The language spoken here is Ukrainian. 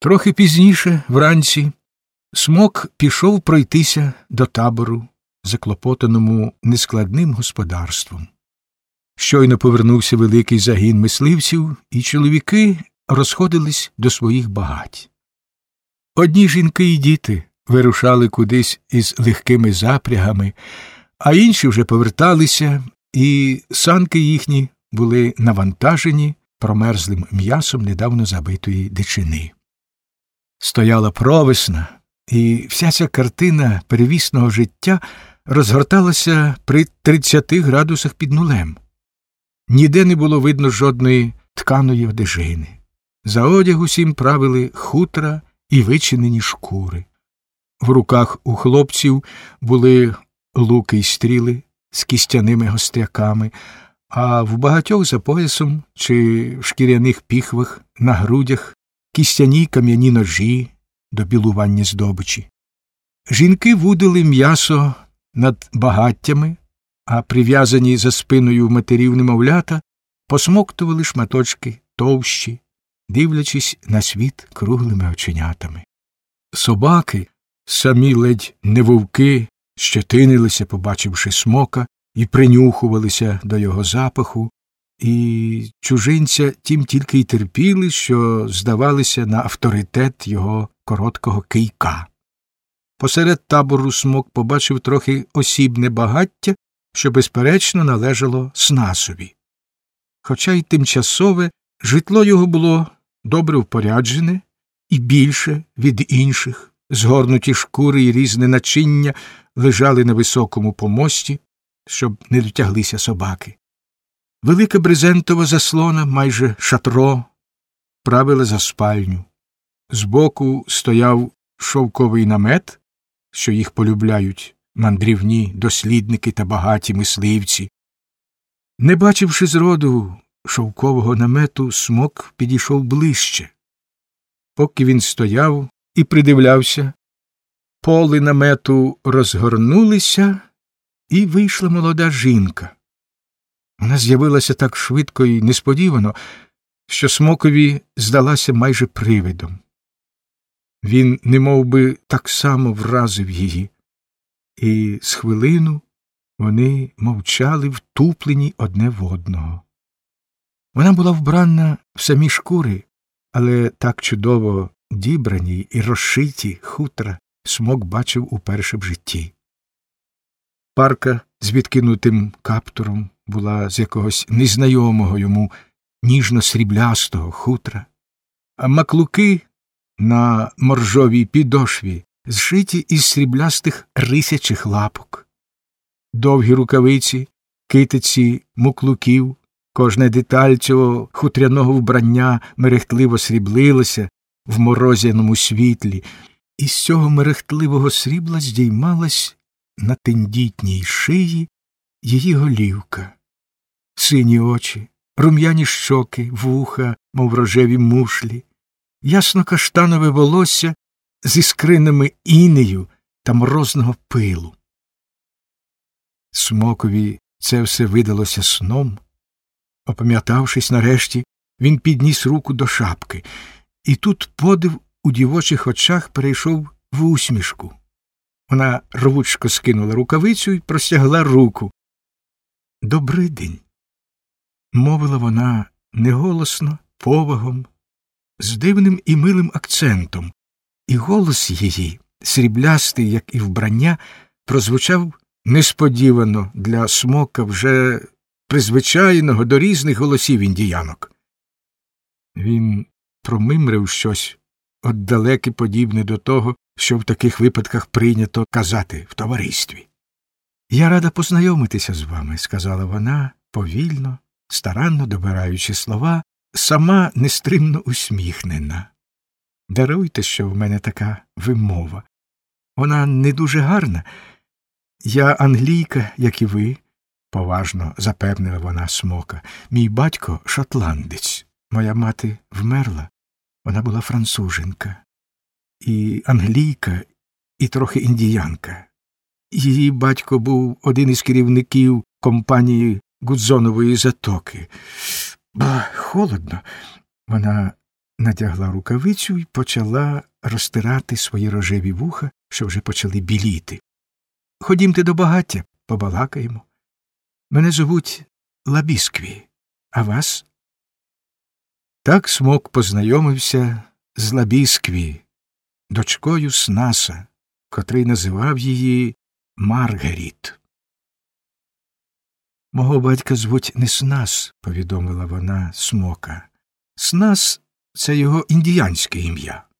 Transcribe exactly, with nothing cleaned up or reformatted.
Трохи пізніше, вранці, Смок пішов пройтися до табору, заклопотаному нескладним господарством. Щойно повернувся великий загін мисливців, і чоловіки розходились до своїх багать. Одні жінки і діти вирушали кудись із легкими запрягами, а інші вже поверталися, і санки їхні були навантажені промерзлим м'ясом недавно забитої дичини. Стояла провесна, і вся ця картина перевісного життя розгорталася при тридцяти градусах під нулем. Ніде не було видно жодної тканої одежини. За одяг усім правили хутра і вичинені шкури. В руках у хлопців були луки й стріли з кістяними гостряками, а в багатьох за поясом чи в шкіряних піхвах на грудях кістяні кам'яні ножі до білування здобичі. Жінки вудили м'ясо над багаттями, а прив'язані за спиною матерів немовлята посмоктували шматочки товщі, дивлячись на світ круглими оченятами. Собаки, самі ледь не вовки, щетинилися, побачивши Смока, і принюхувалися до його запаху, і чужинця тім тільки й терпіли, що здавалися на авторитет його короткого кийка. Посеред табору Смок побачив трохи осібне багаття, що, безперечно, належало Снасові. Хоча й тимчасове, житло його було добре впоряджене і більше від інших. Згорнуті шкури і різне начиння лежали на високому помості, щоб не дотяглися собаки. Велика брезентова заслона, майже шатро, правила за спальню. Збоку стояв шовковий намет, що їх полюбляють мандрівні дослідники та багаті мисливці. Не бачивши зроду шовкового намету, Смок підійшов ближче. Поки він стояв і придивлявся, поли намету розгорнулися, і вийшла молода жінка. Вона з'явилася так швидко і несподівано, що Смокові здалася майже привидом. Він немов би так само вразив її, і з хвилину вони мовчали втуплені одне в одного. Вона була вбрана в самі шкури, але так чудово дібрані і розшиті хутра Смок бачив уперше в житті. Парка з відкинутим каптуром була з якогось незнайомого йому ніжно-сріблястого хутра, а маклуки на моржовій підошві зшиті із сріблястих рисячих лапок. Довгі рукавиці, китиці муклуків, кожна деталь цього хутряного вбрання мерехтливо сріблилася в морозяному світлі, і з цього мерехтливого срібла здіймалась на тендітній шиї її голівка. Сині очі, рум'яні щоки, вуха, мов рожеві мушлі, ясно-каштанове волосся з іскринами інею та морозного пилу. Смокові це все видалося сном. Опам'ятавшись нарешті, він підніс руку до шапки, і тут подив у дівочих очах перейшов в усмішку. Вона рвучко скинула рукавицю і простягла руку. «Добрий день», – мовила вона неголосно, повагом, з дивним і милим акцентом, і голос її, сріблястий, як і вбрання, прозвучав несподівано для Смока, вже призвичайного до різних голосів індіянок. Він промимрив щось отдалеке подібне до того, що в таких випадках прийнято казати в товаристві. «Я рада познайомитися з вами», – сказала вона, повільно, старанно добираючи слова, сама нестримно усміхнена. «Даруйте, що в мене така вимова. Вона не дуже гарна. Я англійка, як і ви», – поважно запевнила вона Смока. «Мій батько – шотландець. Моя мати вмерла. Вона була француженка. І англійка, і трохи індіянка. Її батько був один із керівників компанії Гудзонової затоки. Ба, холодно». Вона надягла рукавицю і почала розтирати свої рожеві вуха, що вже почали біліти. «Ходімте до багаття, побалакаємо. Мене звуть Лабіскві, а вас?» Так Смок познайомився з Лабіскві, дочкою Снаса, котрий називав її Маргаріт. «Мого батька звуть не Снас», – повідомила вона Смока. «Снас – це його індіянське ім'я».